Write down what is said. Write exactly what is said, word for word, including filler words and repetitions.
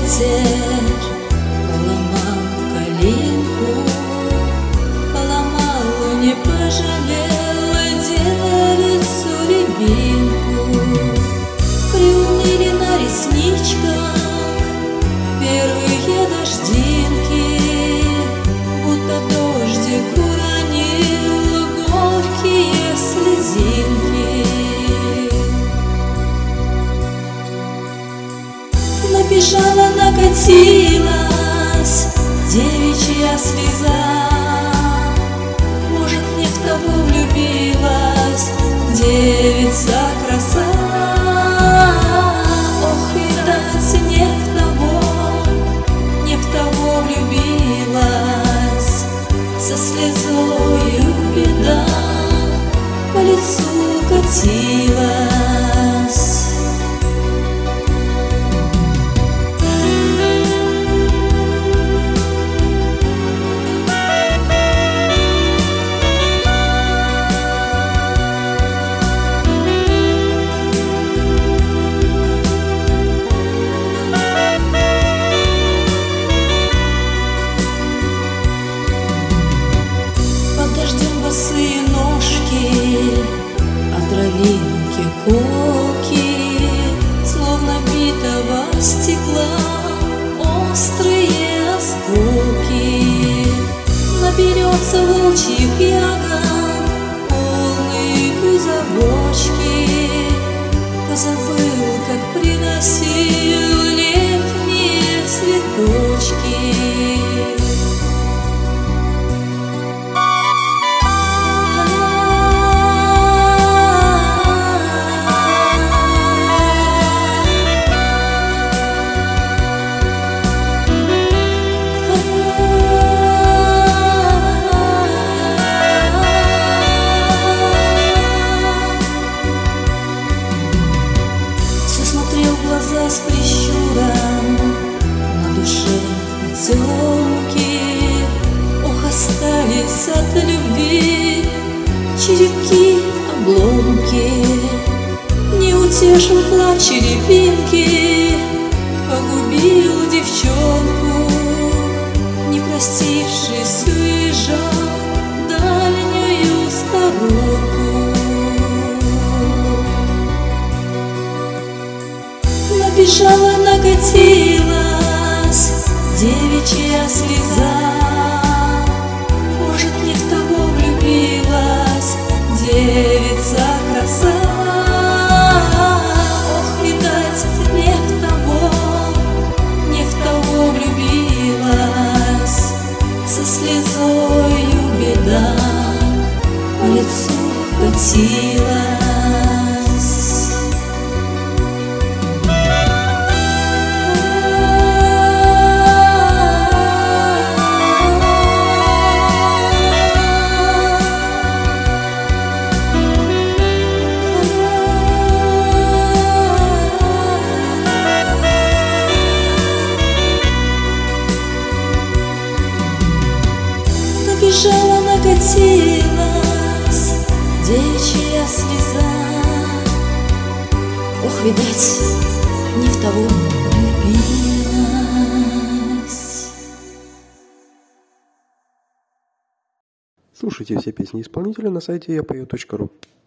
ветер поломал калинку, поломал, не пожалел девицу рябинку. Приуныли на ресничках первые дождинки, будто дождик уронил горькие слезинки. Набежала, накатилась девичья слеза. Может, не в того влюбилась девица краса. Ох, видать, не в того, не в того влюбилась. Со слезою беда по лицу катилась. Босые ножки, от травинки колки, словно битого стекла острые осколки. Наберется волчьих ягод полные кузовочки. Позабыл, как приносил летние цветочки. Глаза с прищуром, на душе поцелуйки. Ох, остались от любви черепки, обломки. Не утешил плач рябинки, погубил девчонку. Не простившись, уезжал в дальнюю сторонку. Набежала, накатилась девичья слеза. Может, не в того влюбилась девица краса. Ох, видать, не в того, не в того влюбилась. Со слезою беда по лицу катилась. Набежала, накатилась девичья слеза. Ох, видать, не в того влюбилась. Слушайте все песни исполнителя на сайте я пою точка ру.